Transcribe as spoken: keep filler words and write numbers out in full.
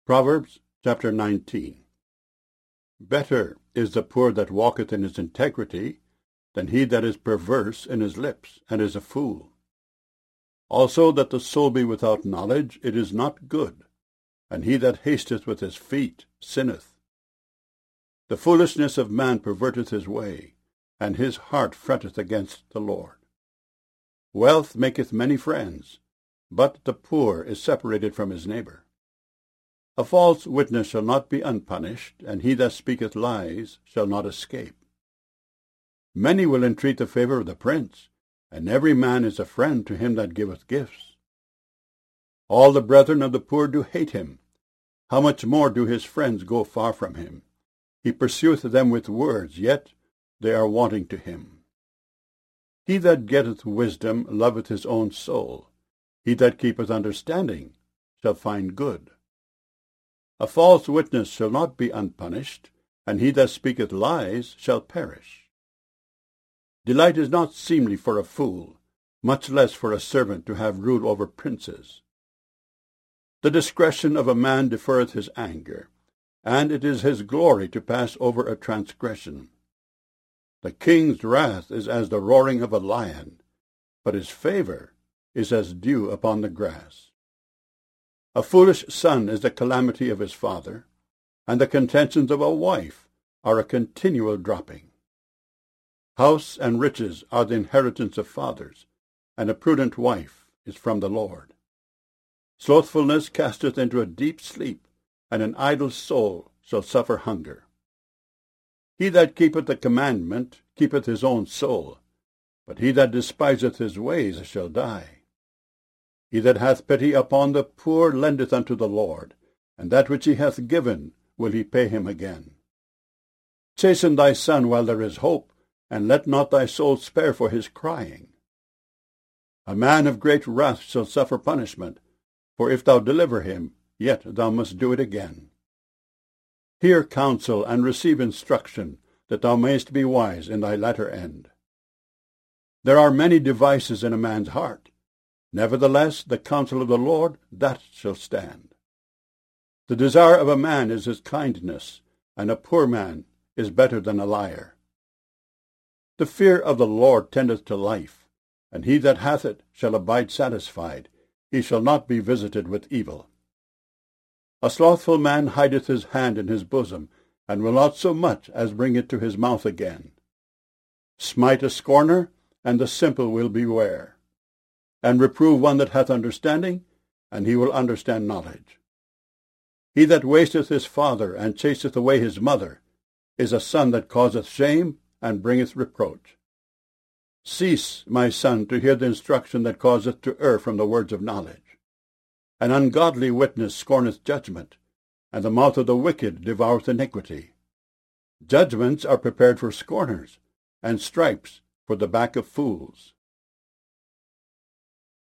Proverbs chapter nineteen. Better is the poor that walketh in his integrity than he that is perverse in his lips, and is a fool. Also that the soul be without knowledge, it is not good, and he that hasteth with his feet sinneth. The foolishness of man perverteth his way, and his heart fretteth against the Lord. Wealth maketh many friends, but the poor is separated from his neighbor. A false witness shall not be unpunished, and he that speaketh lies shall not escape. Many will entreat the favour of the prince, and every man is a friend to him that giveth gifts. All the brethren of the poor do hate him. How much more do his friends go far from him? He pursueth them with words, yet they are wanting to him. He that getteth wisdom loveth his own soul. He that keepeth understanding shall find good. A false witness shall not be unpunished, and he that speaketh lies shall perish. Delight is not seemly for a fool, much less for a servant to have rule over princes. The discretion of a man deferreth his anger, and it is his glory to pass over a transgression. The king's wrath is as the roaring of a lion, but his favour is as dew upon the grass. A foolish son is the calamity of his father, and the contentions of a wife are a continual dropping. House and riches are the inheritance of fathers, and a prudent wife is from the Lord. Slothfulness casteth into a deep sleep, and an idle soul shall suffer hunger. He that keepeth the commandment keepeth his own soul, but he that despiseth his ways shall die. He that hath pity upon the poor lendeth unto the Lord, and that which he hath given will he pay him again. Chasten thy son while there is hope, and let not thy soul spare for his crying. A man of great wrath shall suffer punishment, for if thou deliver him, yet thou must do it again. Hear counsel, and receive instruction, that thou mayest be wise in thy latter end. There are many devices in a man's heart. Nevertheless, the counsel of the Lord, that shall stand. The desire of a man is his kindness, and a poor man is better than a liar. The fear of the Lord tendeth to life, and he that hath it shall abide satisfied. He shall not be visited with evil. A slothful man hideth his hand in his bosom, and will not so much as bring it to his mouth again. Smite a scorner, and the simple will beware. And reprove one that hath understanding, and he will understand knowledge. He that wasteth his father, and chaseth away his mother, is a son that causeth shame, and bringeth reproach. Cease, my son, to hear the instruction that causeth to err from the words of knowledge. An ungodly witness scorneth judgment, and the mouth of the wicked devoureth iniquity. Judgments are prepared for scorners, and stripes for the back of fools.